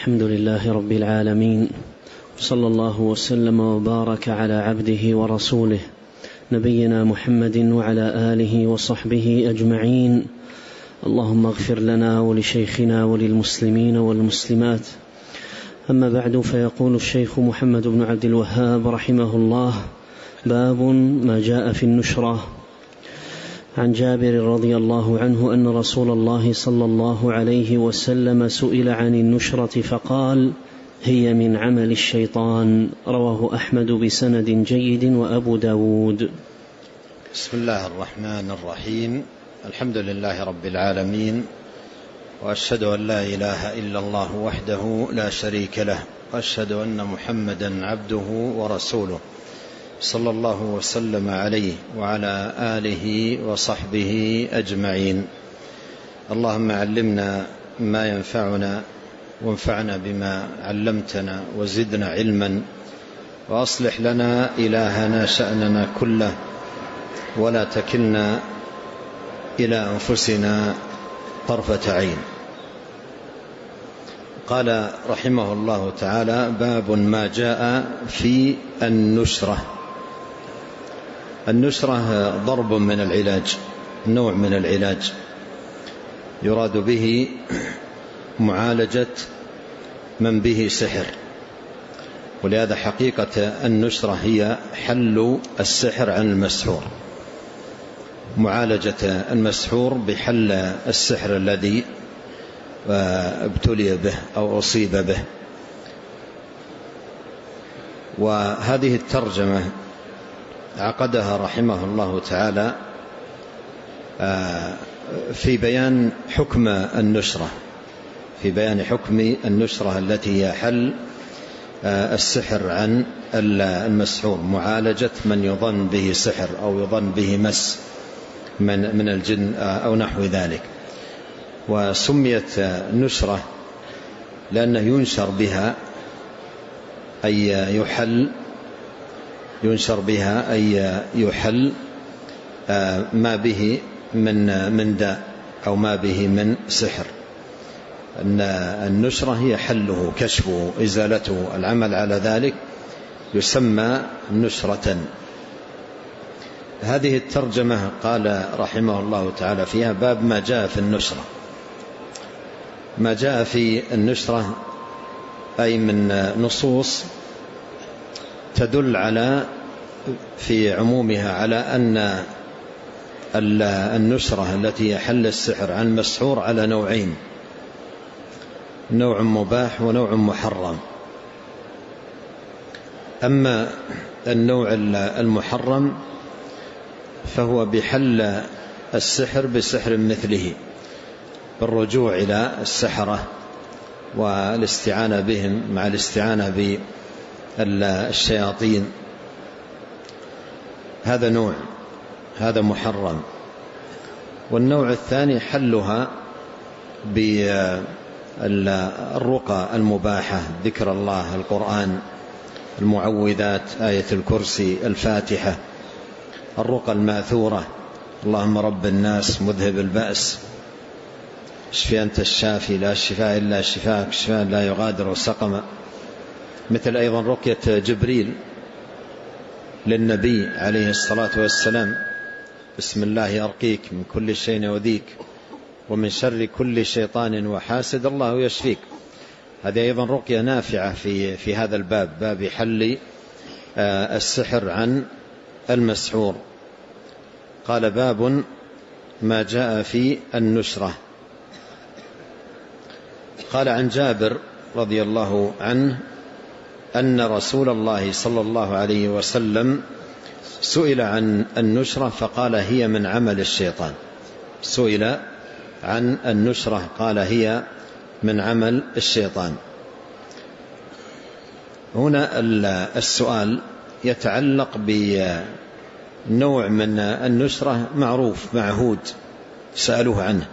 الحمد لله رب العالمين، صلى الله وسلم وبارك على عبده ورسوله نبينا محمد وعلى آله وصحبه أجمعين. اللهم اغفر لنا ولشيخنا وللمسلمين والمسلمات. أما بعد، فيقول الشيخ محمد بن عبد الوهاب رحمه الله: باب ما جاء في النشرة. عن جابر رضي الله عنه أن رسول الله صلى الله عليه وسلم سئل عن النشرة فقال: هي من عمل الشيطان. رواه أحمد بسند جيد وأبو داود. بسم الله الرحمن الرحيم. الحمد لله رب العالمين، وأشهد أن لا إله إلا الله وحده لا شريك له، وأشهد أن محمدا عبده ورسوله، صلى الله وسلم عليه وعلى آله وصحبه أجمعين. اللهم علمنا ما ينفعنا، وانفعنا بما علمتنا، وزدنا علما، وأصلح لنا إلهنا شأننا كله، ولا تكلنا إلى أنفسنا طرفة عين. قال رحمه الله تعالى: باب ما جاء في النشرة. النشرة ضرب من العلاج، نوع من العلاج يراد به معالجة من به سحر، ولهذا حقيقة النشرة هي حل السحر عن المسحور، معالجة المسحور بحل السحر الذي ابتلي به أو أصيب به. وهذه الترجمة عقدها رحمه الله تعالى في بيان حكم النشرة، في بيان حكم النشرة التي هي حل السحر عن المسحور، معالجة من يظن به سحر أو يظن به مس من الجن أو نحو ذلك. وسميت نشرة لأنه ينشر بها أي يحل، ينشر بها أي يحل ما به من داء أو ما به من سحر. أن النشرة هي حله، كشفه، إزالته، العمل على ذلك يسمى نشرة. هذه الترجمة قال رحمه الله تعالى فيها: باب ما جاء في النشرة. ما جاء في النشرة أي من نصوص تدل على في عمومها على أن النشرة التي يحل السحر عن المسحور على نوعين: نوع مباح ونوع محرم. أما النوع المحرم فهو بحل السحر بسحر مثله، بالرجوع إلى السحرة والاستعانة بهم مع الاستعانة بالشياطين. هذا نوع، هذا محرم. والنوع الثاني حلها بالرقى المباحة، ذكر الله، القرآن، المعوذات، آية الكرسي، الفاتحة، الرقى الماثورة: اللهم رب الناس مذهب البأس، اشفي أنت الشافي لا شفاء إلا شفاءك، شفاء لا يغادر سقما. مثل أيضا رقية جبريل للنبي عليه الصلاة والسلام: بسم الله أرقيك من كل شيء يؤذيك، ومن شر كل شيطان وحاسد الله يشفيك. هذه أيضا رقية نافعة في هذا الباب، باب حل السحر عن المسحور. قال: باب ما جاء في النشرة. قال عن جابر رضي الله عنه أن رسول الله صلى الله عليه وسلم سئل عن النشرة فقال: هي من عمل الشيطان. سئل عن النشرة قال: هي من عمل الشيطان. هنا السؤال يتعلق بنوع من النشرة معروف معهود سألوه عنه.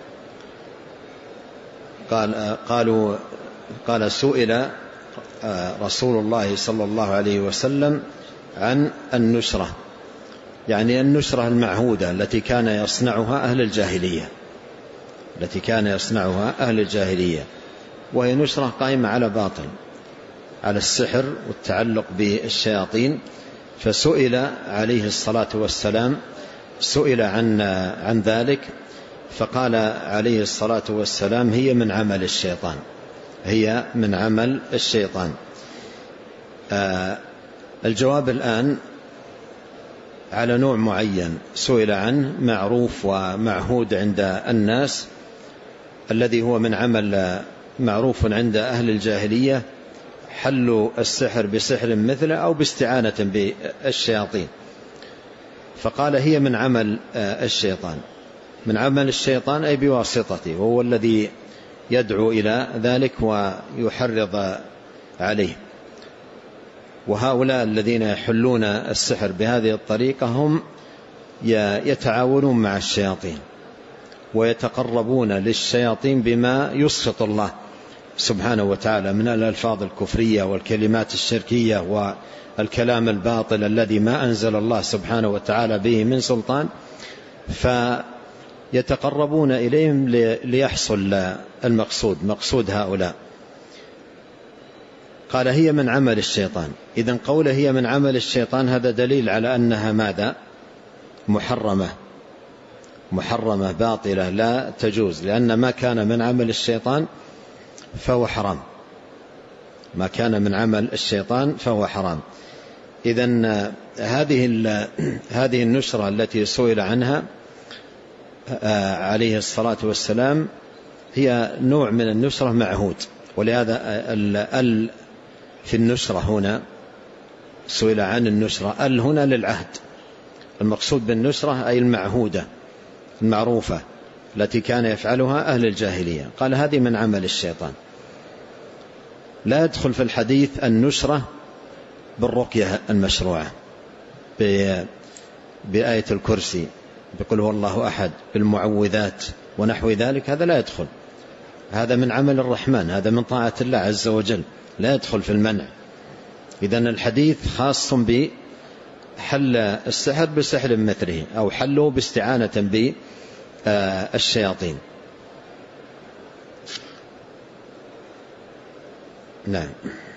قال: سئل رسول الله صلى الله عليه وسلم عن النشرة، يعني النشرة المعهودة التي كان يصنعها أهل الجاهلية، وهي نشرة قائمة على باطل، على السحر والتعلق بالشياطين. فسئل عليه الصلاة والسلام عن ذلك، فقال عليه الصلاة والسلام: هي من عمل الشيطان، هي من عمل الشيطان. الجواب الآن على نوع معين سئل عنه، معروف ومعهود عند الناس، الذي هو من عمل معروف عند أهل الجاهلية، حل السحر بسحر مثله أو باستعانة بالشياطين. فقال: هي من عمل الشيطان، من عمل الشيطان أي بواسطته، وهو الذي يدعو إلى ذلك ويحرض عليه. وهؤلاء الذين يحلون السحر بهذه الطريقة هم يتعاونون مع الشياطين ويتقربون للشياطين بما يسخط الله سبحانه وتعالى من الألفاظ الكفرية والكلمات الشركية والكلام الباطل الذي ما أنزل الله سبحانه وتعالى به من سلطان، فيتقربون إليهم ليحصل المقصود، مقصود هؤلاء. قال: هي من عمل الشيطان. إذن قوله هي من عمل الشيطان هذا دليل على أنها ماذا؟ محرمة باطلة لا تجوز، لأن ما كان من عمل الشيطان فهو حرام، ما كان من عمل الشيطان فهو حرام. إذن هذه النشرة التي سئل عنها عليه الصلاة والسلام هي نوع من النشرة معهود، ولهذا في النشرة هنا سئل عن النشرة، هنا للعهد، المقصود بالنشرة أي المعهودة المعروفة التي كان يفعلها أهل الجاهلية. قال: هذه من عمل الشيطان. لا يدخل في الحديث النشرة بالرقية المشروعة بآية الكرسي، بقول هو الله أحد، بالمعوذات ونحو ذلك، هذا لا يدخل، هذا من عمل الرحمن، هذا من طاعة الله عز وجل، لا يدخل في المنع. إذن الحديث خاص بحل السحر بسحر مثله أو حله باستعانة بالشياطين. نعم.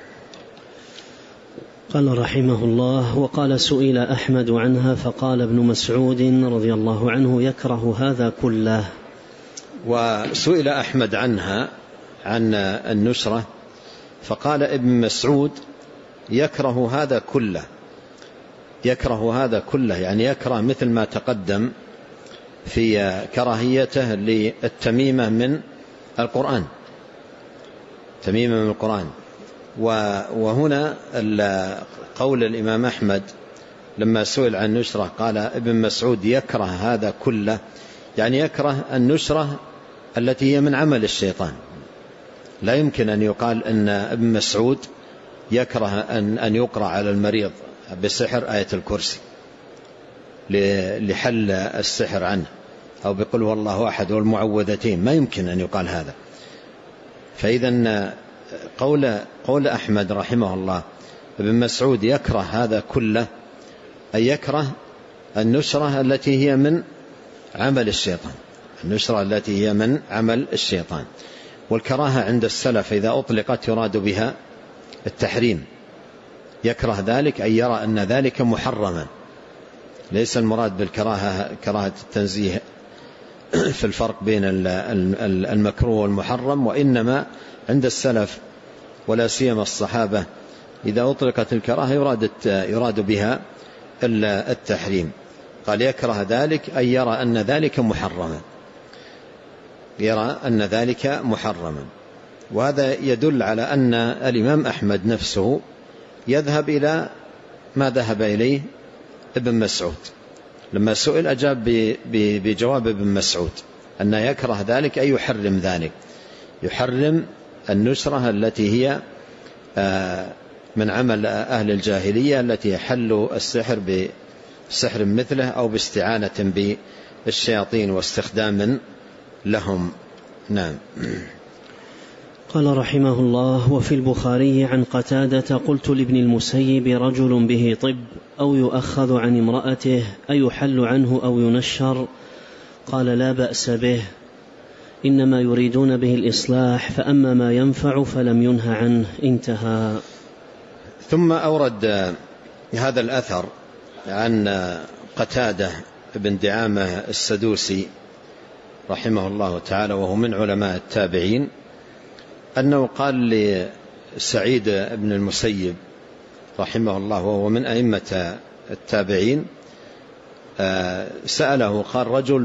قال رحمه الله: وقال سئل أحمد عنها فقال ابن مسعود رضي الله عنه: يكره هذا كله. وسئل أحمد عنها عن النشرة فقال ابن مسعود: يكره هذا كله، يكره هذا كله، يعني يكره مثل ما تقدم في كراهيته للتميمة من القرآن، تميمة من القرآن. وهنا قول الإمام أحمد لما سئل عن نشرة قال ابن مسعود: يكره هذا كله، يعني يكره النشرة التي هي من عمل الشيطان. لا يمكن أن يقال أن ابن مسعود يكره أن يقرأ على المريض بسحر آية الكرسي لحل السحر عنه، أو بقول هو الله أحد والمعوذتين، ما يمكن أن يقال هذا. فإذا قول أحمد رحمه الله ابن مسعود يكره هذا كله، أي يكره النشرة التي هي من عمل الشيطان، النشرة التي هي من عمل الشيطان. والكراهة عند السلف إذا أطلقت يراد بها التحريم، يكره ذلك أي يرى أن ذلك محرما، ليس المراد بالكراهة كراهة التنزيه في الفرق بين المكروه والمحرم، وإنما عند السلف ولا سيما الصحابة إذا أطلقت الكراهة يراد بها التحريم. قال: يكره ذلك أي يرى أن ذلك محرما، يرى أن ذلك محرما. وهذا يدل على أن الإمام أحمد نفسه يذهب إلى ما ذهب إليه ابن مسعود، لما سئل أجاب بجواب ابن مسعود أن يكره ذلك أي يحرم ذلك، يحرم النشرة التي هي من عمل أهل الجاهلية التي حلوا السحر بسحر مثله أو باستعانة بالشياطين واستخدام لهم. نعم. قال رحمه الله: وفي البخاري عن قتادة: قلت لابن المسيب: رجل به طب أو يؤخذ عن امرأته أيحل عنه أو ينشر؟ قال: لا بأس به. إنما يريدون به الإصلاح، فأما ما ينفع فلم ينه عنه. انتهى. ثم أورد هذا الأثر عن قتادة بن دعامة السدوسي رحمه الله تعالى، وهو من علماء التابعين، أنه قال لسعيد بن المسيب رحمه الله، وهو من أئمة التابعين، سأله قال: رجل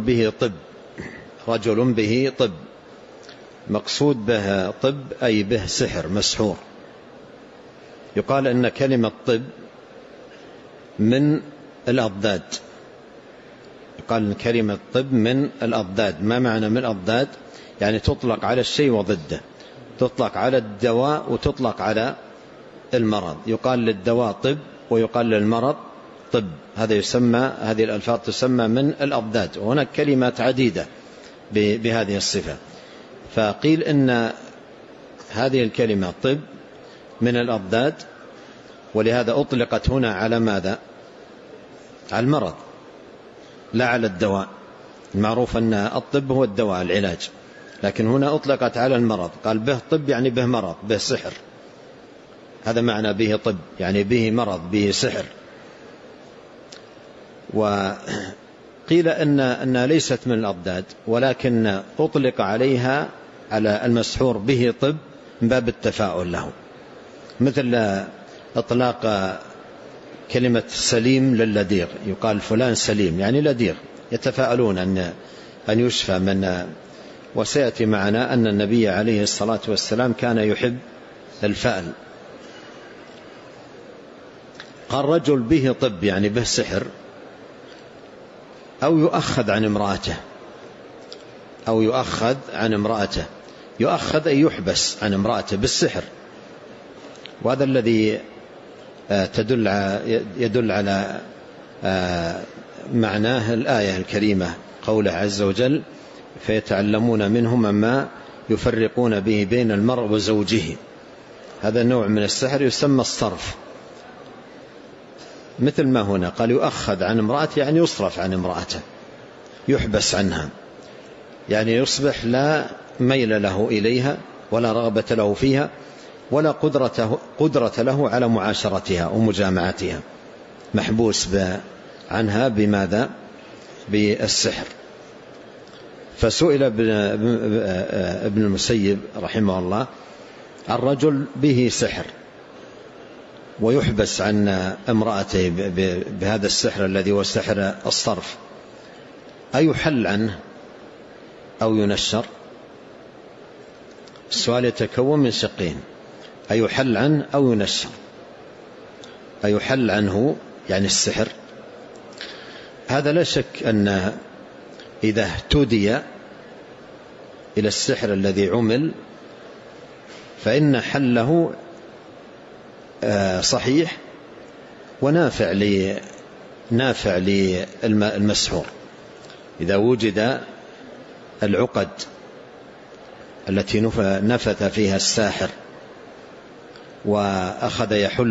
به طب، مقصود به طب أي به سحر مسحور. يقال أن كلمة طب من الأضداد، يقال أن كلمة طب من الأضداد. ما معنى من الأضداد؟ يعني تطلق على الشيء وضده، تطلق على الدواء وتطلق على المرض. يقال للدواء طب ويقال للمرض طب. هذه الألفاظ تسمى من الأضداد، وهناك كلمات عديدة بهذه الصفة. فقيل إن هذه الكلمة طب من الأضداد، ولهذا أطلقت هنا على ماذا؟ على المرض لا على الدواء. المعروف أن الطب هو الدواء العلاج، لكن هنا أطلقت على المرض. قال به طب يعني به مرض، به سحر. هذا معنى به طب، يعني به مرض، به سحر. وقيل أنها ليست من الأضداد، ولكن أطلق عليها على المسحور به طب من باب التفاؤل له، مثل إطلاق كلمة سليم للديغ. يقال فلان سليم يعني لديغ، يتفاءلون أن يشفى من. وسيأتي معنا أن النبي عليه الصلاة والسلام كان يحب الفأل. قال: رجل به طب يعني به سحر، أو يؤخذ عن امرأته، يؤخذ أي يحبس عن امرأته بالسحر. وهذا الذي يدل على معناه الآية الكريمة، قوله عز وجل: فيتعلمون منهما ما يفرقون به بين المرء وزوجه. هذا نوع من السحر يسمى الصرف، مثل ما هنا قال يؤخذ عن امرأته، يعني يصرف عن امرأته، يحبس عنها، يعني يصبح لا ميل له إليها ولا رغبة له فيها ولا قدرة له على معاشرتها ومجامعتها، محبوس عنها. بماذا؟ بالسحر. فسئل ابن المسيب رحمه الله: الرجل به سحر ويحبس عن امرأته بهذا السحر الذي هو سحر الصرف، أيحل عنه أو ينشر؟ السؤال يتكون من شقين: أيحل عنه أو ينشر. أيحل عنه يعني السحر، هذا لا شك أن إذا اهتدي إلى السحر الذي عمل فإن حله صحيح ونافع للمسحور. إذا وجد العقد التي نفث فيها الساحر وأخذ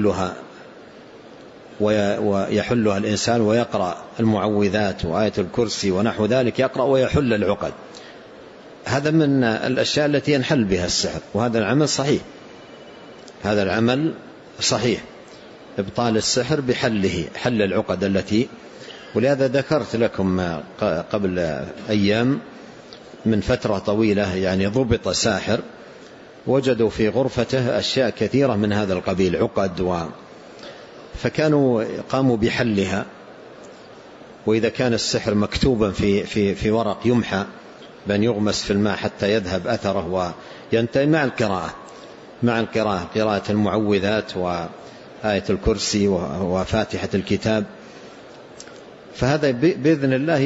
ويحلها الإنسان ويقرأ المعوذات وآية الكرسي ونحو ذلك، يقرأ ويحل العقد، هذا من الأشياء التي ينحل بها السحر، وهذا العمل صحيح. هذا العمل صحيح، إبطال السحر بحله، حل العقد التي. ولهذا ذكرت لكم قبل أيام من فترة طويلة، يعني ضبط ساحر وجدوا في غرفته أشياء كثيرة من هذا القبيل، عقد فكانوا قاموا بحلها. وإذا كان السحر مكتوبا في ورق يمحى بأن يغمس في الماء حتى يذهب أثره وينتهي مع القراءة، قراءة المعوذات وآية الكرسي وفاتحة الكتاب، فهذا بإذن الله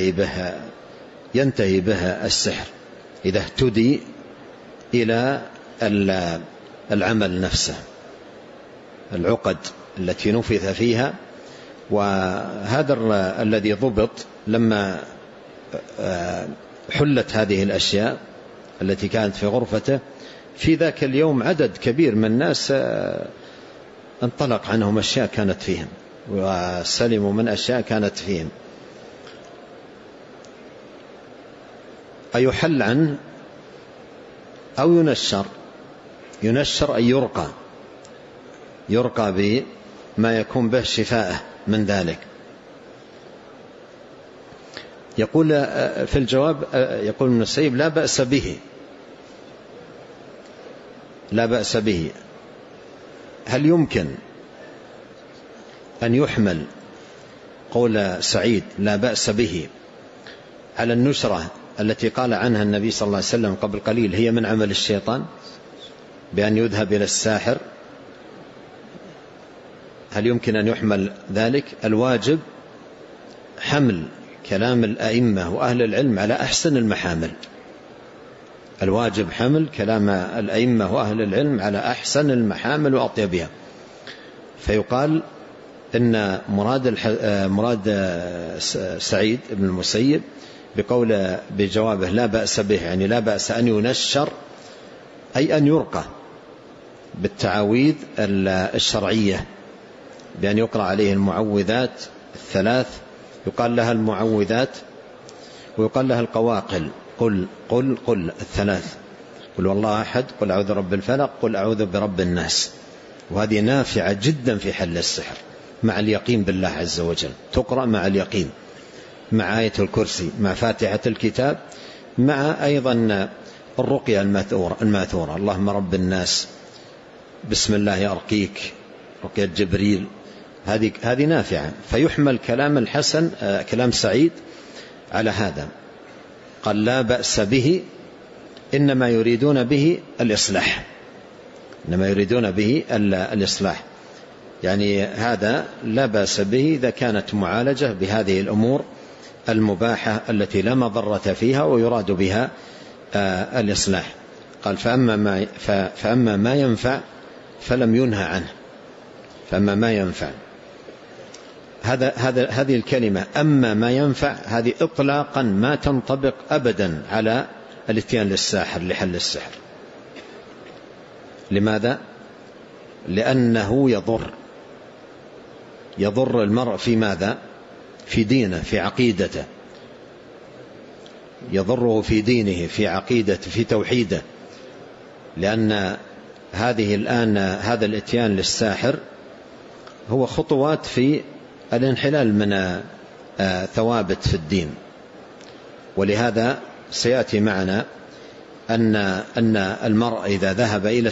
ينتهي بها السحر إذا اهتدي إلى العمل نفسه، العقد التي نفث فيها. وهذا الذي ضبط لما حلت هذه الأشياء التي كانت في غرفته، في ذاك اليوم عدد كبير من الناس انطلق عنهم أشياء كانت فيهم وسلموا من أشياء كانت فيهم. أيحل عنه أو ينشر. ينشر أي يرقى بما يكون به شفاءه من ذلك. يقول في الجواب، يقول ابن السيب: لا بأس به. لا بأس به. هل يمكن أن يحمل قول سعيد لا بأس به على النشرة التي قال عنها النبي صلى الله عليه وسلم قبل قليل هي من عمل الشيطان، بأن يذهب إلى الساحر؟ هل يمكن أن يحمل ذلك؟ الواجب حمل كلام الأئمة وأهل العلم على أحسن المحامل. الواجب حمل كلام الأئمة وأهل العلم على أحسن المحامل وأطيبها. فيقال إن مراد سعيد بن المسيب بجوابه لا بأس به، يعني لا بأس أن ينشر، أي أن يرقى بالتعاويذ الشرعية، بأن يقرأ عليه المعوذات الثلاث، يقال لها المعوذات ويقال لها القواقل، قل الثلاث، قل والله أحد، قل أعوذ برب الفلق، قل أعوذ برب الناس. وهذه نافعة جدا في حل السحر مع اليقين بالله عز وجل، تقرأ مع اليقين، مع آية الكرسي، مع فاتحة الكتاب، مع أيضا الرقية الماثورة، اللهم رب الناس، بسم الله أرقيك، رقية جبريل، هذه نافعة. فيحمل كلام الحسن، كلام سعيد، على هذا. قال لا بأس به، إنما يريدون به الإصلاح، إنما يريدون به الإصلاح، يعني هذا لا بأس به إذا كانت معالجة بهذه الأمور المباحة التي لا مضرة فيها ويراد بها الإصلاح. قال فأما ما ينفع فلم ينهى عنه. فأما ما ينفع، هذه الكلمة أما ما ينفع هذه إطلاقا ما تنطبق أبدا على الاتيان للساحر لحل السحر. لماذا؟ لأنه يضر المرء في ماذا؟ في دينه، في عقيدته، يضره في دينه، في عقيدته، في توحيده. لأن هذا الاتيان للساحر هو خطوات في الانحلال من ثوابت في الدين. ولهذا سيأتي معنا أن المرء إذا ذهب إلى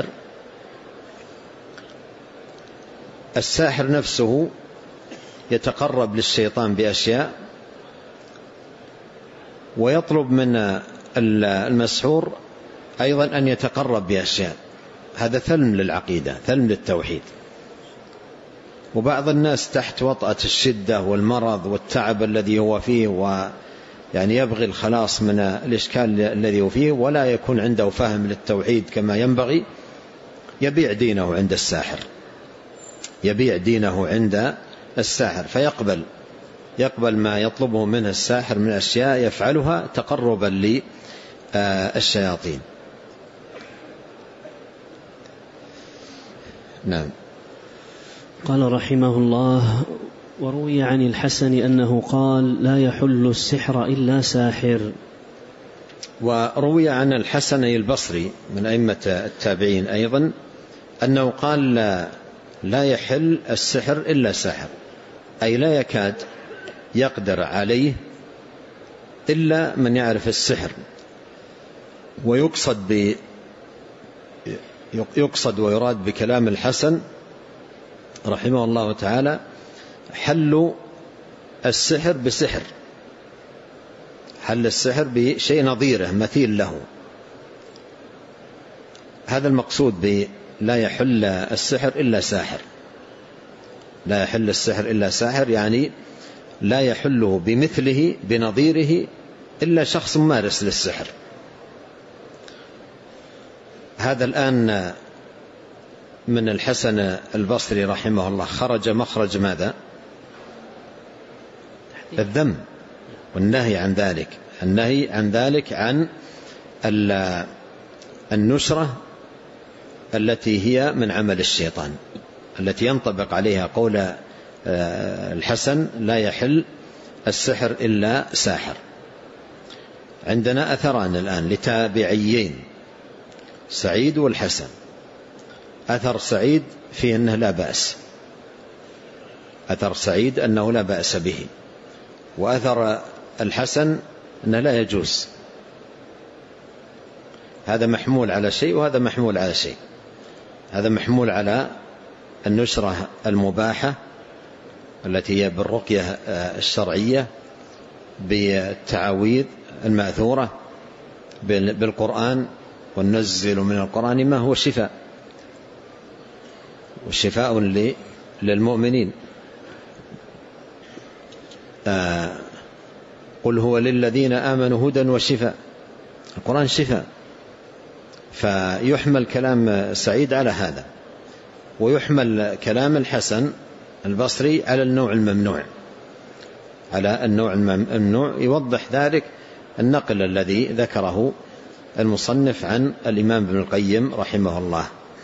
الساحر نفسه يتقرب للشيطان بأشياء، ويطلب من المسحور أيضا أن يتقرب بأشياء. هذا ثلم للعقيدة، ثلم للتوحيد. وبعض الناس تحت وطأة الشدة والمرض والتعب الذي هو فيه، ويعني يبغي الخلاص من الإشكال الذي هو فيه، ولا يكون عنده فهم للتوحيد كما ينبغي، يبيع دينه عند الساحر، يبيع دينه عند الساحر، فيقبل ما يطلبه منه الساحر من أشياء يفعلها تقربا للشياطين. نعم. قال رحمه الله: وروي عن الحسن أنه قال: لا يحل السحر إلا ساحر. وروي عن الحسن البصري من أئمة التابعين أيضا أنه قال: لا يحل السحر إلا ساحر، أي لا يكاد يقدر عليه إلا من يعرف السحر. ويقصد ويراد بكلام الحسن رحمه الله تعالى حل السحر بسحر، حل السحر بشيء نظيره مثيل له. هذا المقصود لا يحل السحر إلا ساحر. لا يحل السحر إلا ساحر، يعني لا يحله بمثله بنظيره إلا شخص ممارس للسحر. هذا الآن من الحسن البصري رحمه الله خرج مخرج ماذا؟ الذم والنهي عن ذلك، النهي عن ذلك، عن النشرة التي هي من عمل الشيطان، التي ينطبق عليها قول الحسن: لا يحل السحر إلا ساحر. عندنا أثران الآن لتابعيين سعيد والحسن. أثر سعيد فيه أنه لا بأس، أثر سعيد أنه لا بأس به، وأثر الحسن أنه لا يجوز. هذا محمول على شيء وهذا محمول على شيء. هذا محمول على النشرة المباحة التي هي بالرقية الشرعية بالتعاويذ المأثورة بالقرآن، وننزل من القرآن ما هو شفاء، والشفاء للمؤمنين. قل هو للذين آمنوا هدى وشفاء. القرآن شفاء، فيحمل كلام سعيد على هذا، ويحمل كلام الحسن البصري على النوع الممنوع، على النوع الممنوع. يوضح ذلك النقل الذي ذكره المصنف عن الإمام ابن القيم رحمه الله.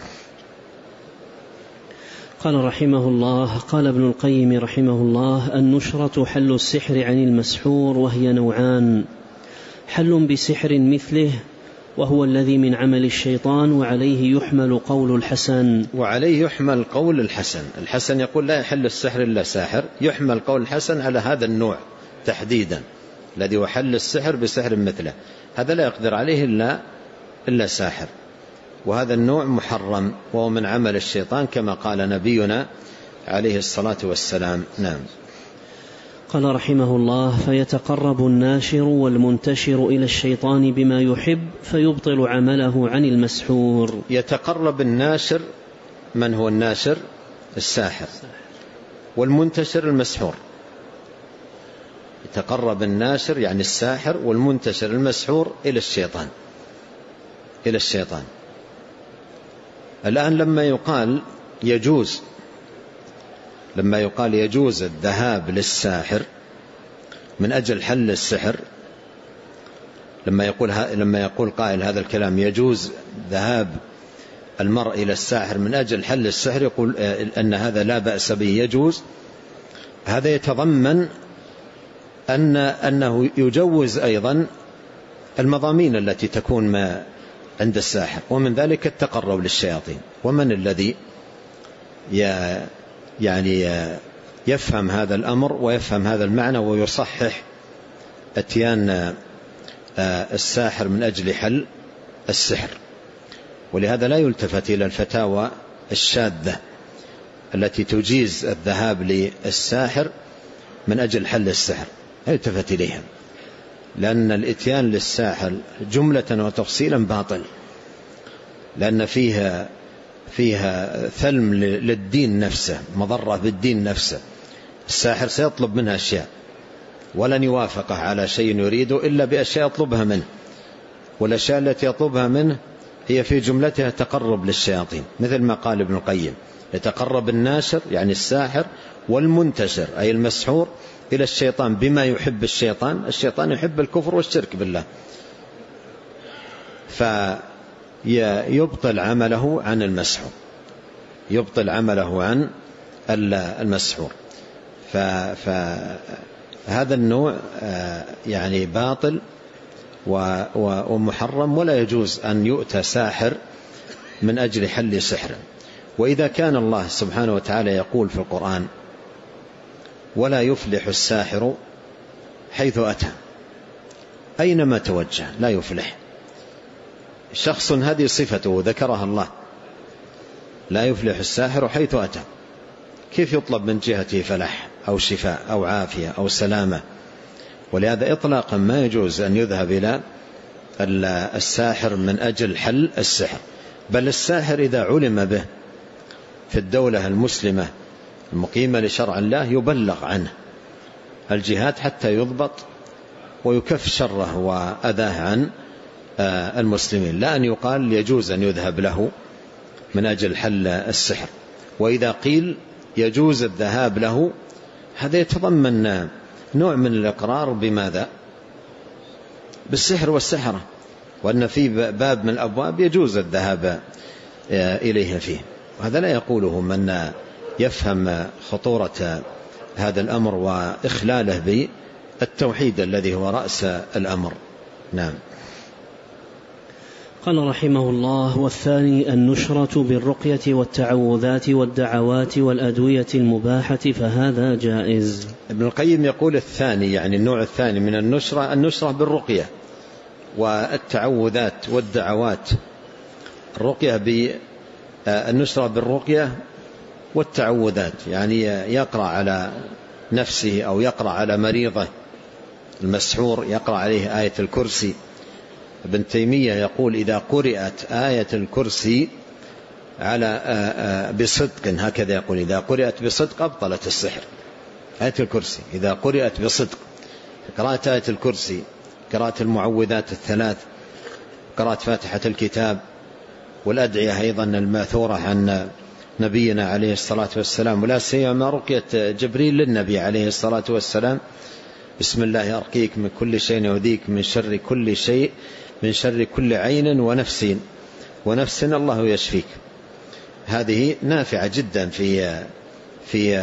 قال رحمه الله: قال ابن القيم رحمه الله: النشرة حل السحر عن المسحور، وهي نوعان: حل بسحر مثله وهو الذي من عمل الشيطان، وعليه يحمل قول الحسن. وعليه يحمل قول الحسن. الحسن يقول لا يحل السحر إلا ساحر، يحمل قول الحسن على هذا النوع تحديدا الذي وحل السحر بسحر مثله، هذا لا يقدر عليه إلا ساحر، وهذا النوع محرم وهو من عمل الشيطان كما قال نبينا عليه الصلاة والسلام. نعم. قال رحمه الله: فيتقرب الناشر والمنتشر إلى الشيطان بما يحب فيبطل عمله عن المسحور. يتقرب الناشر، من هو الناشر؟ الساحر، والمنتشر المسحور. يتقرب الناشر يعني الساحر، والمنتشر المسحور إلى الشيطان، إلى الشيطان. الآن لما يقال يجوز الذهاب للساحر من أجل حل السحر، لما يقول قائل هذا الكلام يجوز ذهاب المرء إلى الساحر من أجل حل السحر، يقول أن هذا لا بأس به، يجوز. هذا يتضمن أنه يجوز أيضا المضامين التي تكون عند الساحر، ومن ذلك التقرب للشياطين. ومن الذي يعني يفهم هذا الأمر ويفهم هذا المعنى ويصحح أتيان الساحر من أجل حل السحر؟ ولهذا لا يلتفت إلى الفتاوى الشاذة التي تجيز الذهاب للساحر من أجل حل السحر، لا يلتفت إليها، لأن الإتيان للساحر جملة وتفصيلا باطل، لأن فيها ثلم للدين نفسه، مضرة بالدين نفسه. الساحر سيطلب منها أشياء، ولن يوافقه على شيء يريده إلا بأشياء يطلبها منه، والأشياء التي يطلبها منه هي في جملتها تقرب للشياطين، مثل ما قال ابن القيم: يتقرب الناشر يعني الساحر، والمنتشر أي المسحور إلى الشيطان بما يحب الشيطان. الشيطان يحب الكفر والشرك بالله، فيبطل عمله عن المسحور، يبطل عمله عن المسحور. فهذا النوع يعني باطل ومحرم، ولا يجوز أن يؤتى ساحر من أجل حل سحر. وإذا كان الله سبحانه وتعالى يقول في القرآن: ولا يفلح الساحر حيث أتى، أينما توجه لا يفلح. شخص هذه صفته ذكرها الله: لا يفلح الساحر حيث أتى، كيف يطلب من جهته فلاح أو شفاء أو عافية أو سلامة؟ ولهذا إطلاقا ما يجوز أن يذهب إلى الساحر من أجل حل السحر. بل الساحر إذا علم به في الدولة المسلمة المقيمة لشرع الله يبلغ عنه الجهات حتى يضبط ويكف شره وأذاه عن المسلمين، لا أن يقال يجوز أن يذهب له من أجل حل السحر. وإذا قيل يجوز الذهاب له، هذا يتضمن نوع من الإقرار بماذا؟ بالسحر والسحرة، وأن في باب من الأبواب يجوز الذهاب إليه فيه. وهذا لا يقوله من يفهم خطورة هذا الأمر وإخلاله بالتوحيد الذي هو رأس الأمر. نعم. قال رحمه الله: والثاني النشرة بالرقية والتعوذات والدعوات والأدوية المباحة فهذا جائز. ابن القيم يقول الثاني يعني النوع الثاني من النشرة بالرقية والتعوذات والدعوات. النشرة بالرقية والتعوذات يعني يقرأ على نفسه أو يقرأ على مريضه المسحور، يقرأ عليه آية الكرسي. ابن تيمية يقول: إذا قرأت آية الكرسي بصدق، هكذا يقول: إذا قرأت بصدق أبطلت السحر. آية الكرسي إذا قرأت بصدق، قراءة آية الكرسي، قراءة المعوذات الثلاث، قراءة فاتحة الكتاب، والأدعية أيضا الماثورة عن نبينا عليه الصلاة والسلام، ولا سيما رقية جبريل للنبي عليه الصلاة والسلام: بسم الله أرقيك من كل شيء يؤذيك من شر كل شيء من شر كل عين ونفس الله يشفيك. هذه نافعة جدا في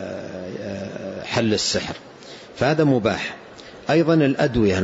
حل السحر، فهذا مباح. أيضا الأدوية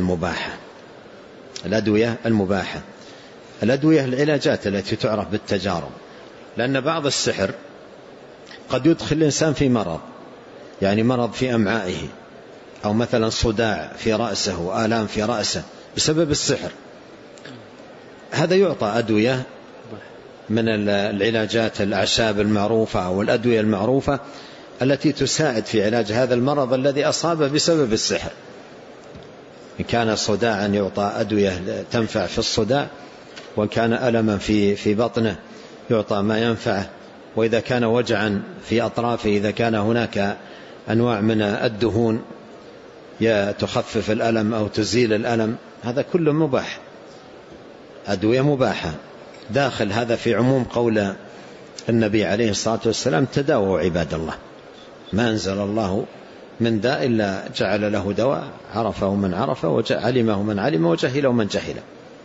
المباحة، الأدوية العلاجات التي تعرف بالتجارب، لأن بعض السحر قد يدخل الإنسان في مرض، يعني مرض في أمعائه، أو مثلا صداع في رأسه وآلام في رأسه بسبب السحر. هذا يعطى أدوية من العلاجات الأعشاب المعروفة أو الأدوية المعروفة التي تساعد في علاج هذا المرض الذي أصابه بسبب السحر. إن كان صداعا يعطى أدوية تنفع في الصداع، وإن كان ألما في بطنه يعطى ما ينفعه، وإذا كان وجعا في أطرافه، إذا كان هناك أنواع من الدهون تخفف الألم أو تزيل الألم، هذا كله مباح، أدوية مباحة. داخل هذا في عموم قول النبي عليه الصلاة والسلام: تداووا عباد الله، ما أنزل الله من داء إلا جعل له دواء، عرفه من عرفه وعلمه من علم وجهله من جهله.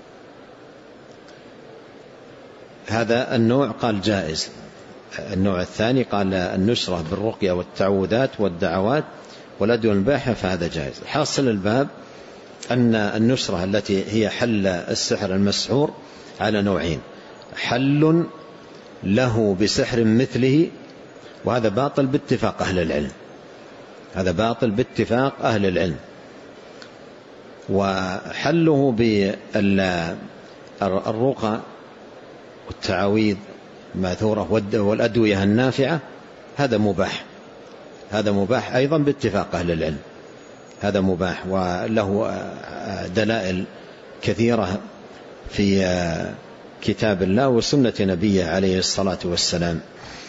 هذا النوع قال جائز. النوع الثاني قال النشرة بالرقية والتعوذات والدعوات والأدوية المباحة فهذا جائز. حاصل الباب أن النشرة التي هي حل السحر المسحور على نوعين: حل له بسحر مثله، وهذا باطل باتفاق أهل العلم، هذا باطل باتفاق أهل العلم. وحله بالرقى والتعاويذ الماثورة والأدوية النافعة هذا مباح، هذا مباح أيضا باتفاق أهل العلم، هذا مباح، وله دلائل كثيرة في كتاب الله وسنة نبيه عليه الصلاة والسلام.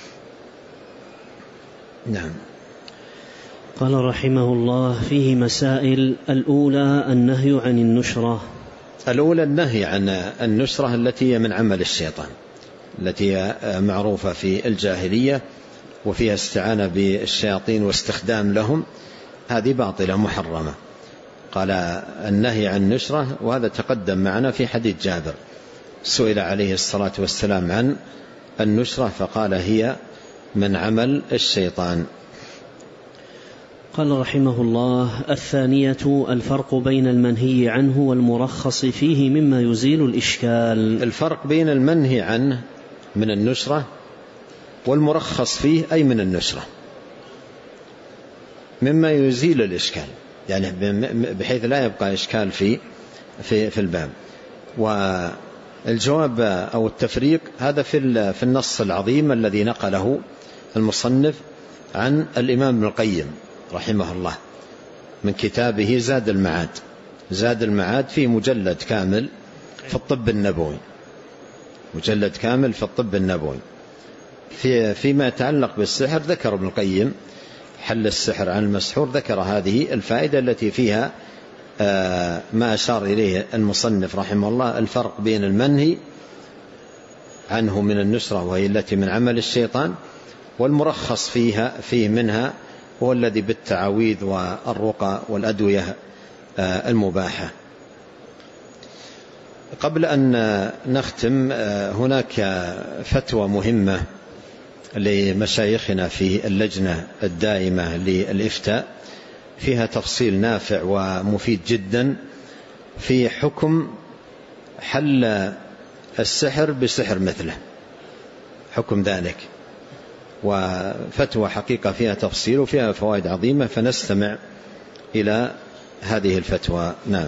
نعم. قال رحمه الله: فيه مسائل. الأولى النهي عن النشرة. الأولى النهي عن النشرة التي هي من عمل الشيطان، التي هي معروفة في الجاهلية وفيها استعانة بالشياطين واستخدام لهم، هذه باطلة محرمة. قال النهي عن النشرة، وهذا تقدم معنا في حديث جابر، سئل عليه الصلاة والسلام عن النشرة فقال: هي من عمل الشيطان. قال رحمه الله: الثانية الفرق بين المنهي عنه والمرخص فيه مما يزيل الإشكال. الفرق بين المنهي عنه من النشرة والمرخص فيه أي من النشرة مما يزيل الإشكال، يعني بحيث لا يبقى إشكال في الباب. والجواب أو التفريق هذا في النص العظيم الذي نقله المصنف عن الإمام ابن القيم رحمه الله من كتابه زاد المعاد في مجلد كامل في الطب النبوي، مجلد كامل في الطب النبوي. فيما يتعلق بالسحر ذكر ابن القيم حل السحر عن المسحور، ذكر هذه الفائدة التي فيها ما أشار إليه المصنف رحمه الله: الفرق بين المنهي عنه من النشرة وهي التي من عمل الشيطان، والمرخص فيه منها هو الذي بالتعاويذ والرقى والأدوية المباحة. قبل أن نختم، هناك فتوى مهمة لمشايخنا في اللجنة الدائمة للإفتاء، فيها تفصيل نافع ومفيد جدا في حكم حل السحر بسحر مثله، حكم ذلك. وفتوى حقيقة فيها تفصيل وفيها فوائد عظيمة، فنستمع إلى هذه الفتوى. نعم.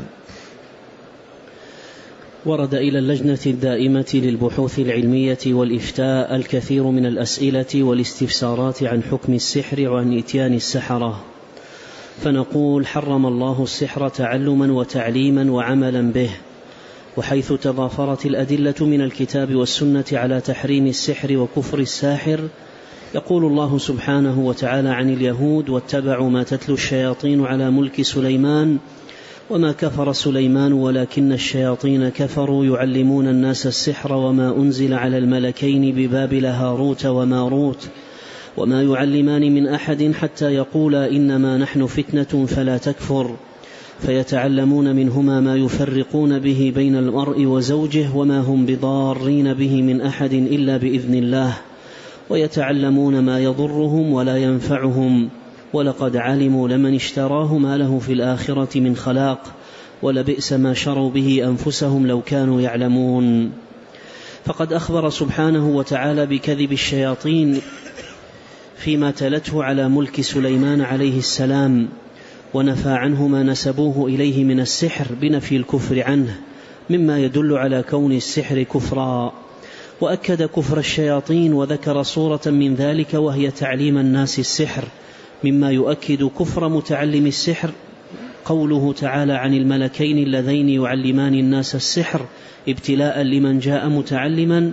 ورد إلى اللجنة الدائمة للبحوث العلمية والإفتاء الكثير من الأسئلة والاستفسارات عن حكم السحر وعن إتيان السحرة، فنقول: حرم الله السحر تعلما وتعليما وعملا به. وحيث تضافرت الأدلة من الكتاب والسنة على تحريم السحر وكفر الساحر، يقول الله سبحانه وتعالى عن اليهود: واتبعوا ما تتلو الشياطين على ملك سليمان وما كفر سليمان ولكن الشياطين كفروا يعلمون الناس السحر وما أنزل على الملكين ببابل هاروت وماروت وما يعلمان من أحد حتى يقولا إنما نحن فتنة فلا تكفر، فيتعلمون منهما ما يفرقون به بين المرء وزوجه وما هم بضارين به من أحد إلا بإذن الله، ويتعلمون ما يضرهم ولا ينفعهم، ولقد علموا لمن اشتراه ما له في الآخرة من خلاق، ولبئس ما شروا به أنفسهم لو كانوا يعلمون. فقد أخبر سبحانه وتعالى بكذب الشياطين فيما تلته على ملك سليمان عليه السلام، ونفى عنه ما نسبوه إليه من السحر بنفي الكفر عنه، مما يدل على كون السحر كفرا. وأكد كفر الشياطين وذكر صورة من ذلك وهي تعليم الناس السحر، مما يؤكد كفر متعلم السحر قوله تعالى عن الملكين اللذين يعلمان الناس السحر ابتلاء لمن جاء متعلما: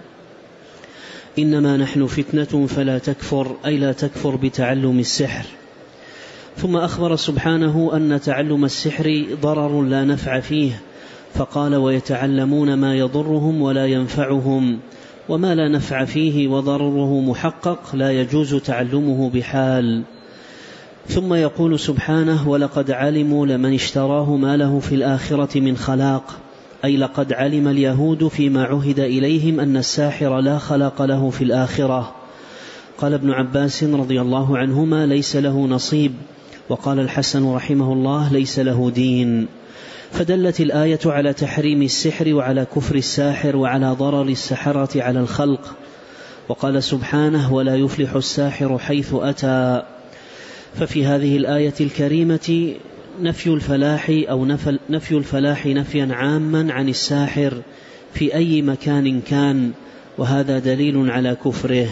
إنما نحن فتنة فلا تكفر، أي لا تكفر بتعلم السحر. ثم أخبر سبحانه أن تعلم السحر ضرر لا نفع فيه، فقال: ويتعلمون ما يضرهم ولا ينفعهم، وما لا نفع فيه وضرره محقق لا يجوز تعلمه بحال. ثم يقول سبحانه: ولقد علموا لمن اشتراه ما له في الآخرة من خلاق، أي لقد علم اليهود فيما عهد إليهم أن الساحر لا خلاق له في الآخرة. قال ابن عباس رضي الله عنهما: ليس له نصيب. وقال الحسن رحمه الله: ليس له دين. فدلت الآية على تحريم السحر وعلى كفر الساحر وعلى ضرر السحرة على الخلق. وقال سبحانه: ولا يفلح الساحر حيث أتى. ففي هذه الآية الكريمة نفي الفلاح أو نفي الفلاح نفيا عاما عن الساحر في أي مكان كان، وهذا دليل على كفره.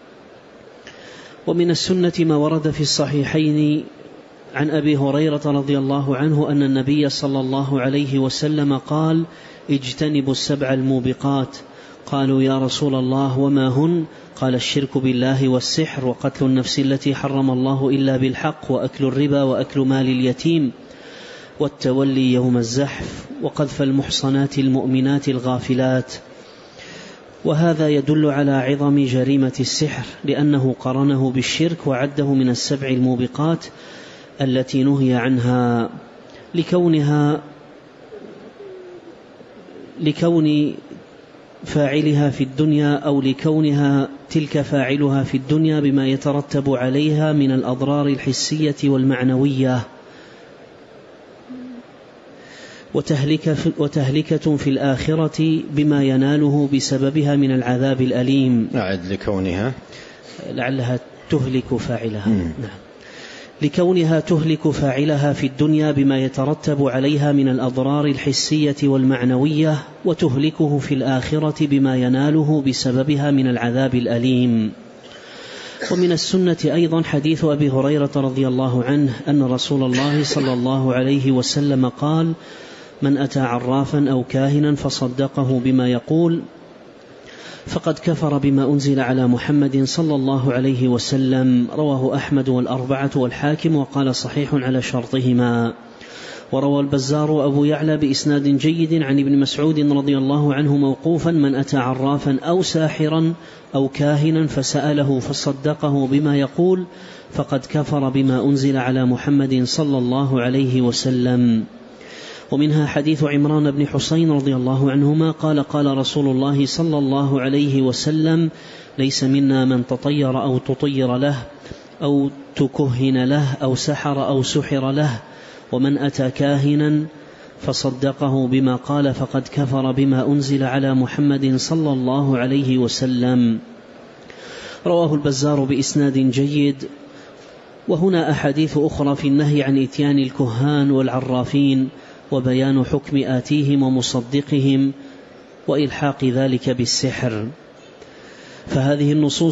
ومن السنة ما ورد في الصحيحين عن أبي هريرة رضي الله عنه أن النبي صلى الله عليه وسلم قال: اجتنبوا السبع الموبقات. قالوا: يا رسول الله وما هن؟ قال: الشرك بالله والسحر وقتل النفس التي حرم الله إلا بالحق وأكل الربا وأكل مال اليتيم والتولي يوم الزحف وقذف المحصنات المؤمنات الغافلات. وهذا يدل على عظم جريمة السحر، لأنه قرنه بالشرك وعده من السبع الموبقات التي نهي عنها لكون فاعلها في الدنيا، أو لكونها تلك فاعلها في الدنيا بما يترتب عليها من الأضرار الحسية والمعنوية، وتهلكة في الآخرة بما يناله بسببها من العذاب الأليم. أعد: لكونها لعلها تهلك فاعلها. نعم. لكونها تهلك فاعلها في الدنيا بما يترتب عليها من الأضرار الحسية والمعنوية، وتهلكه في الآخرة بما يناله بسببها من العذاب الأليم. ومن السنة أيضا حديث أبي هريرة رضي الله عنه أن رسول الله صلى الله عليه وسلم قال: من أتى عرافا أو كاهنا فصدقه بما يقول فقد كفر بما أنزل على محمد صلى الله عليه وسلم. رواه أحمد والأربعة والحاكم وقال: صحيح على شرطهما. وروى البزار أبو يعلى بإسناد جيد عن ابن مسعود رضي الله عنه موقوفا: من أتى عرافا أو ساحرا أو كاهنا فسأله فصدقه بما يقول فقد كفر بما أنزل على محمد صلى الله عليه وسلم. ومنها حديث عمران بن حسين رضي الله عنهما قال: قال رسول الله صلى الله عليه وسلم: ليس منا من تطير أو تطير له أو تكهن له أو سحر أو سحر له، ومن أتى كاهنا فصدقه بما قال فقد كفر بما أنزل على محمد صلى الله عليه وسلم. رواه البزار بإسناد جيد. وهنا أحاديث أخرى في النهي عن إتيان الكهان والعرافين وبيان حكم آتيهم ومصدقهم وإلحاق ذلك بالسحر. فهذه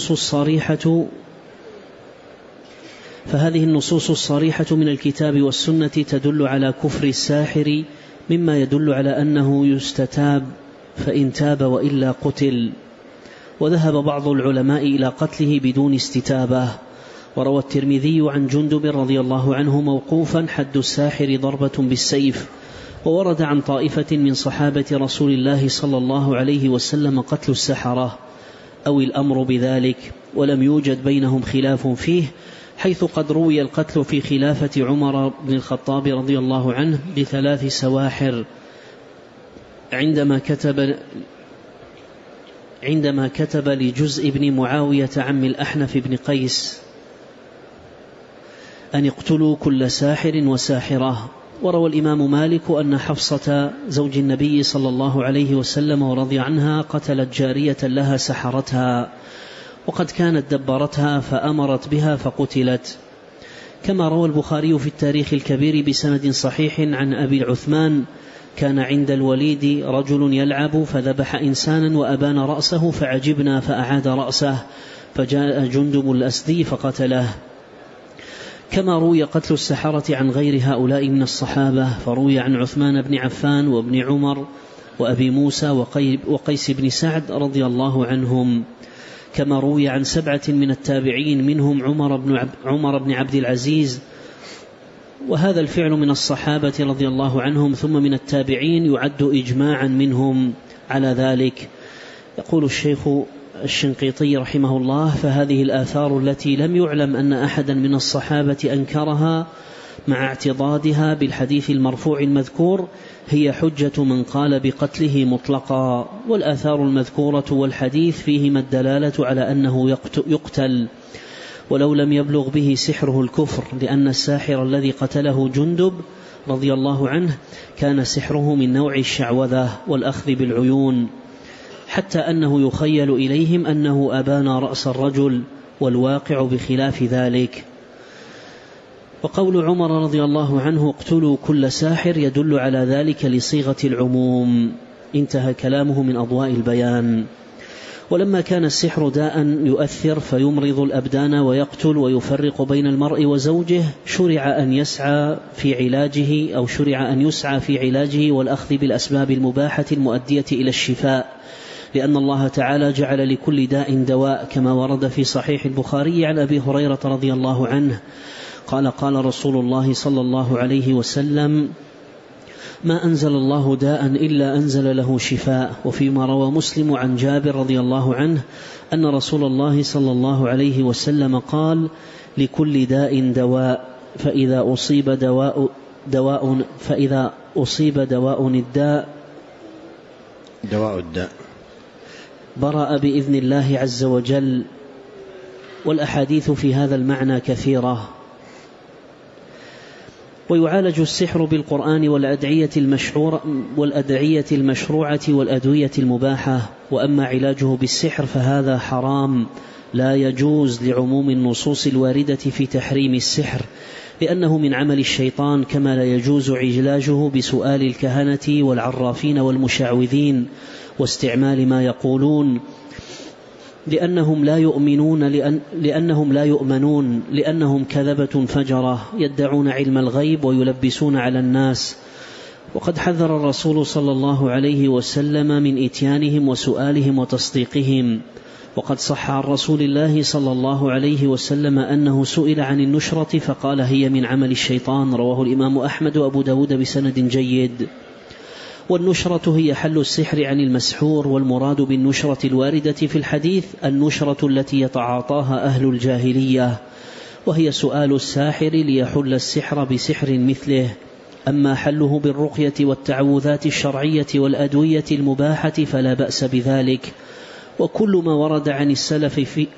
النصوص الصريحة من الكتاب والسنة تدل على كفر الساحر، مما يدل على أنه يستتاب فإن تاب وإلا قتل. وذهب بعض العلماء إلى قتله بدون استتابة. وروى الترمذي عن جندب رضي الله عنه موقوفا: حد الساحر ضربة بالسيف. وورد عن طائفة من صحابة رسول الله صلى الله عليه وسلم قتل السحرة أو الأمر بذلك، ولم يوجد بينهم خلاف فيه، حيث قد روي القتل في خلافة عمر بن الخطاب رضي الله عنه ب3 سواحر عندما كتب لجزء بن معاوية عم الأحنف بن قيس أن اقتلوا كل ساحر وساحرة. وروى الإمام مالك أن حفصة زوج النبي صلى الله عليه وسلم ورضي عنها قتلت جارية لها سحرتها، وقد كانت دبرتها فأمرت بها فقتلت. كما روى البخاري في التاريخ الكبير بسند صحيح عن أبي العثمان: كان عند الوليد رجل يلعب فذبح إنسانا وأبان رأسه فعجبنا فأعاد رأسه، فجاء جندب الأسدي فقتله. كما روي قتل السحرة عن غير هؤلاء من الصحابة، فروي عن عثمان بن عفان وابن عمر وأبي موسى وقيس بن سعد رضي الله عنهم. كما روي عن 7 من التابعين منهم عمر بن عبد العزيز. وهذا الفعل من الصحابة رضي الله عنهم ثم من التابعين يعد إجماعا منهم على ذلك. يقول الشيخ الشنقيطي رحمه الله: فهذه الآثار التي لم يعلم أن أحدا من الصحابة أنكرها مع اعتضادها بالحديث المرفوع المذكور هي حجة من قال بقتله مطلقا. والآثار المذكورة والحديث فيهما الدلالة على أنه يقتل ولو لم يبلغ به سحره الكفر، لأن الساحر الذي قتله جندب رضي الله عنه كان سحره من نوع الشعوذة والأخذ بالعيون، حتى أنه يخيل إليهم أنه أبان رأس الرجل، والواقع بخلاف ذلك. وقول عمر رضي الله عنه: اقتلوا كل ساحر، يدل على ذلك لصيغة العموم. انتهى كلامه من أضواء البيان. ولما كان السحر داء يؤثر فيمرض الأبدان ويقتل ويفرق بين المرء وزوجه، شرع أن يسعى في علاجه والأخذ بالأسباب المباحة المؤدية إلى الشفاء، لأن الله تعالى جعل لكل داء دواء، كما ورد في صحيح البخاري عن أبي هريرة رضي الله عنه قال: قال رسول الله صلى الله عليه وسلم: ما أنزل الله داء إلا أنزل له شفاء. وفيما روى مسلم عن جابر رضي الله عنه أن رسول الله صلى الله عليه وسلم قال: لكل داء دواء، فإذا أصيب دواء الداء برأ بإذن الله عز وجل. والأحاديث في هذا المعنى كثيرة. ويعالج السحر بالقرآن والأدعية المشروعة والأدوية المباحة. وأما علاجه بالسحر فهذا حرام لا يجوز لعموم النصوص الواردة في تحريم السحر، لأنه من عمل الشيطان، كما لا يجوز علاجه بسؤال الكهنة والعرافين والمشعوذين واستعمال ما يقولون، لأنهم لا يؤمنون لأنهم كذبة فجرة يدعون علم الغيب ويلبسون على الناس. وقد حذر الرسول صلى الله عليه وسلم من إتيانهم وسؤالهم وتصديقهم. وقد صح عن رسول الله صلى الله عليه وسلم أنه سئل عن النشرة فقال: هي من عمل الشيطان. رواه الإمام أحمد وأبو داود بسند جيد. والنشرة هي حل السحر عن المسحور، والمراد بالنشرة الواردة في الحديث النشرة التي يتعاطاها أهل الجاهلية، وهي سؤال الساحر ليحل السحر بسحر مثله. أما حله بالرقية والتعوذات الشرعية والأدوية المباحة فلا بأس بذلك. وكل ما ورد عن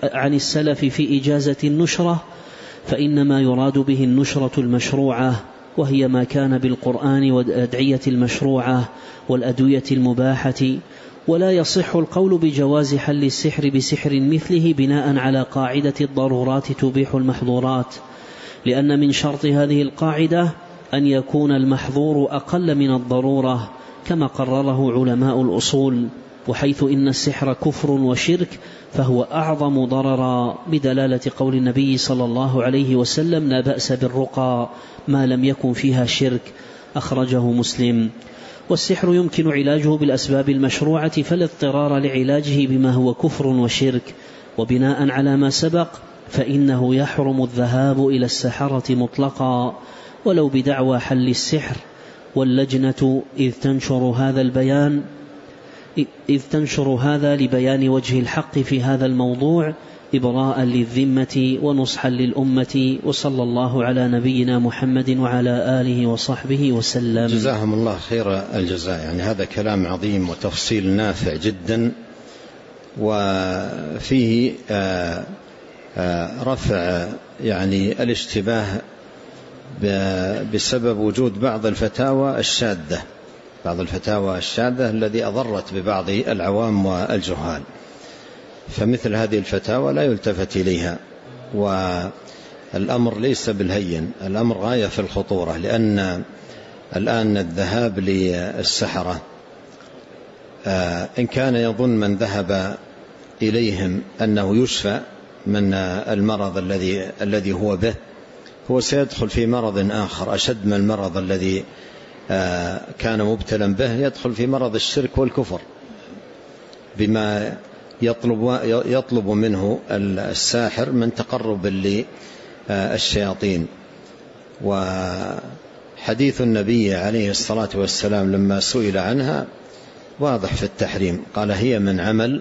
السلف في إجازة النشرة فإنما يراد به النشرة المشروعة، وهي ما كان بالقرآن والأدعية المشروعة والأدوية المباحة، ولا يصح القول بجواز حل السحر بسحر مثله بناء على قاعدة الضرورات تبيح المحظورات، لأن من شرط هذه القاعدة أن يكون المحظور أقل من الضرورة كما قرره علماء الأصول، وحيث إن السحر كفر وشرك فهو أعظم ضررا، بدلالة قول النبي صلى الله عليه وسلم: لا بأس بالرقى ما لم يكن فيها شرك، أخرجه مسلم. والسحر يمكن علاجه بالأسباب المشروعة، فلا اضطرار لعلاجه بما هو كفر وشرك. وبناء على ما سبق فإنه يحرم الذهاب إلى السحرة مطلقا ولو بدعوى حل السحر، واللجنة إذ تنشر هذا لبيان وجه الحق في هذا الموضوع إبراء للذمة ونصحا للأمة. وصلى الله على نبينا محمد وعلى آله وصحبه وسلم. جزاهم الله خير الجزاء. يعني هذا كلام عظيم وتفصيل نافع جدا، وفيه رفع يعني الاشتباه بسبب وجود بعض الفتاوى الشاذة الذي أضرت ببعض العوام والجهال، فمثل هذه الفتاوى لا يلتفت إليها. والأمر ليس بالهين، الأمر غاية في الخطورة، لأن الآن الذهاب للسحرة إن كان يظن من ذهب إليهم أنه يشفى من المرض الذي هو به، هو سيدخل في مرض آخر أشد من المرض الذي كان مبتلا به، يدخل في مرض الشرك والكفر بما يطلب منه الساحر من تقرب للشياطين. وحديث النبي عليه الصلاة والسلام لما سئل عنها واضح في التحريم، قال هي من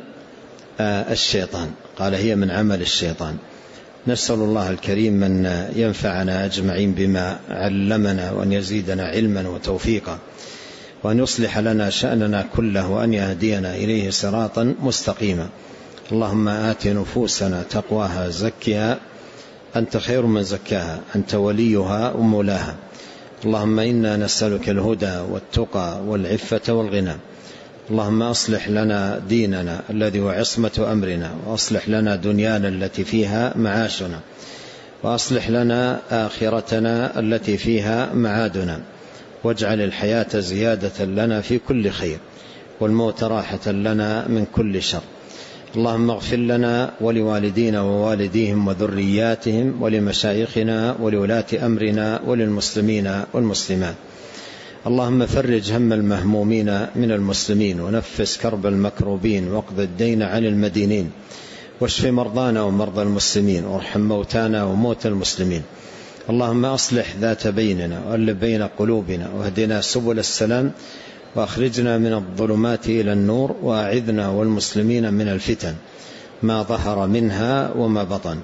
عمل الشيطان. نسأل الله الكريم أن ينفعنا أجمعين بما علمنا، وأن يزيدنا علما وتوفيقا، وأن يصلح لنا شأننا كله، وأن يهدينا إليه صراطا مستقيما. اللهم آت نفوسنا تقواها زكها أنت خير من زكاها، أنت وليها ومولاها. اللهم إنا نسألك الهدى والتقى والعفة والغنى. اللهم أصلح لنا ديننا الذي هو عصمة أمرنا، وأصلح لنا دنيانا التي فيها معاشنا، وأصلح لنا آخرتنا التي فيها معادنا، واجعل الحياة زيادة لنا في كل خير، والموت راحة لنا من كل شر. اللهم اغفر لنا ولوالدينا ووالديهم وذرياتهم ولمشايخنا ولولاة أمرنا وللمسلمين والمسلمات. اللهم فرج هم المهمومين من المسلمين، ونفس كرب المكروبين، واقض الدين عن المدينين، واشف مرضانا ومرضى المسلمين، وارحم موتانا وموتى المسلمين. اللهم أصلح ذات بيننا، وألف بين قلوبنا، واهدنا سبل السلام، وأخرجنا من الظلمات إلى النور، وأعذنا والمسلمين من الفتن ما ظهر منها وما بطن.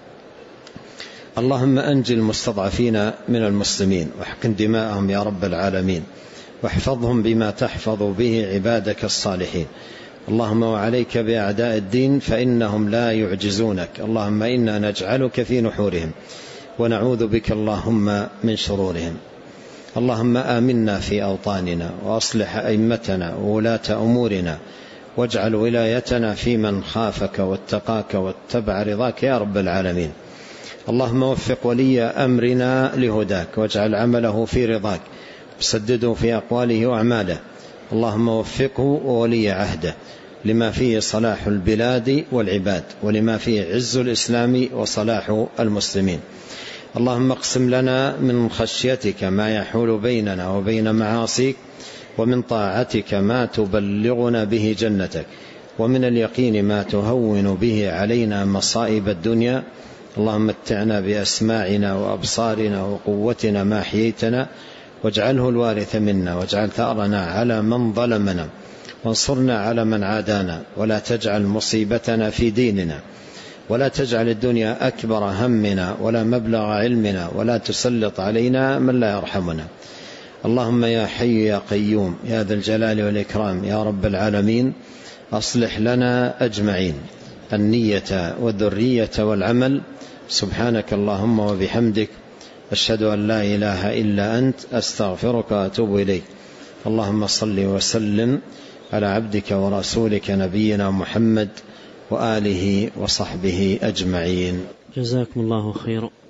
اللهم أنجي المستضعفين من المسلمين، واحقن دماءهم يا رب العالمين، واحفظهم بما تحفظ به عبادك الصالحين. اللهم وعليك بأعداء الدين فإنهم لا يعجزونك. اللهم إنا نجعلك في نحورهم، ونعوذ بك اللهم من شرورهم. اللهم آمنا في أوطاننا، وأصلح أئمتنا وولاة أمورنا، واجعل ولايتنا في من خافك واتقاك واتبع رضاك يا رب العالمين. اللهم وفق ولي أمرنا لهداك، واجعل عمله في رضاك، وسدده في أقواله وأعماله. اللهم وفقه وولي عهده لما فيه صلاح البلاد والعباد، ولما فيه عز الإسلام وصلاح المسلمين. اللهم اقسم لنا من خشيتك ما يحول بيننا وبين معاصيك، ومن طاعتك ما تبلغنا به جنتك، ومن اليقين ما تهون به علينا مصائب الدنيا. اللهم متعنا بأسماعنا وأبصارنا وقوتنا ما حييتنا، واجعله الوارث منا، واجعل ثأرنا على من ظلمنا، وانصرنا على من عادانا، ولا تجعل مصيبتنا في ديننا، ولا تجعل الدنيا أكبر همنا ولا مبلغ علمنا، ولا تسلط علينا من لا يرحمنا. اللهم يا حي يا قيوم يا ذا الجلال والإكرام يا رب العالمين، أصلح لنا أجمعين النية والذرية والعمل. سبحانك اللهم وبحمدك، أشهد أن لا إله إلا أنت أستغفرك وأتوب إليك. اللهم صل وسلم على عبدك ورسولك نبينا محمد وآله وصحبه أجمعين. جزاكم الله خيرا.